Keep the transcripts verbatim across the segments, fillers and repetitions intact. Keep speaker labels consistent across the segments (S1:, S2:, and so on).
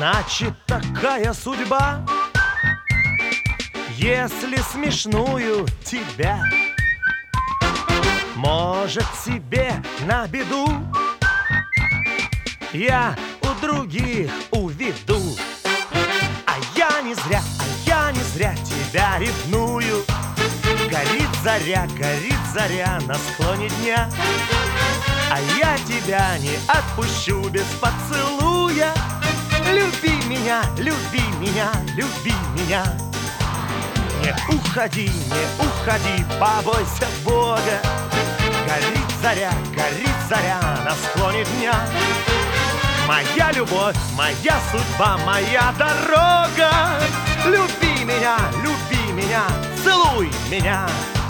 S1: Значит, такая судьба, если смешную тебя может себе на беду я у других уведу. А я не зря, а я не зря тебя ревную. Горит заря, горит заря на склоне дня, а я тебя не отпущу без поцелуя. Люби меня, люби меня, люби меня. Не уходи, не уходи, побойся Бога. Горит заря, горит заря на склоне дня. Моя любовь, моя судьба, моя дорога. Люби меня, люби меня, целуй меня.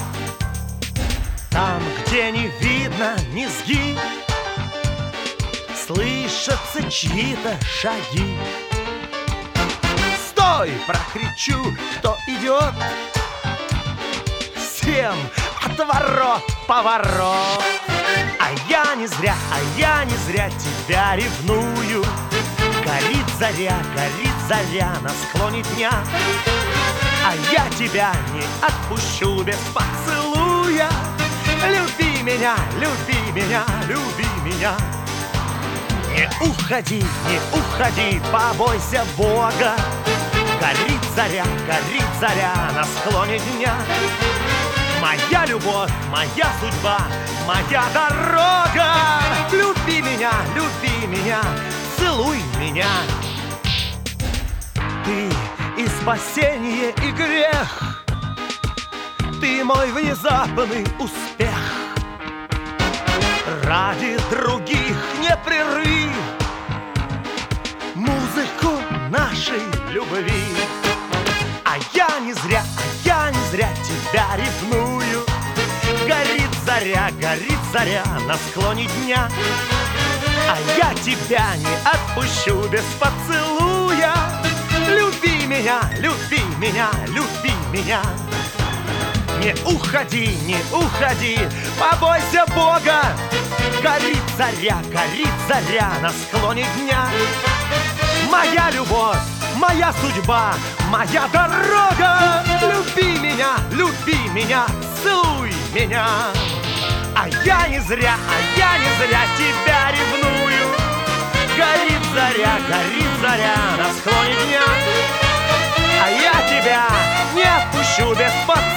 S1: Там, где не видно низги, слышатся чьи-то шаги. Стой, прокричу, кто идет. Всем отворот, поворот. А я не зря, а я не зря тебя ревную. Горит заря, горит заря на склоне дня, а я тебя не отпущу без поцелуя. Люби меня, люби меня, люби меня. Не уходи, не уходи, побойся Бога. Горит заря, горит заря на склоне дня. Моя любовь, моя судьба, моя дорога. Люби меня, люби меня, целуй меня. Ты и спасение, и грех. Ты мой внезапный успех. Ради других не прерви музыку нашей любви. А я не зря, а я не зря тебя ревную. Горит заря, горит заря на склоне дня, а я тебя не отпущу без поцелуя. Люби меня, люби меня, люби меня. Не уходи, не уходи, побойся Бога. Горит заря, горит заря на склоне дня. Моя любовь, моя судьба, моя дорога. Люби меня, люби меня, целуй меня. А я не зря, а я не зря тебя ревную. Горит заря, горит заря на склоне дня, а я тебя не отпущу без поцелуя.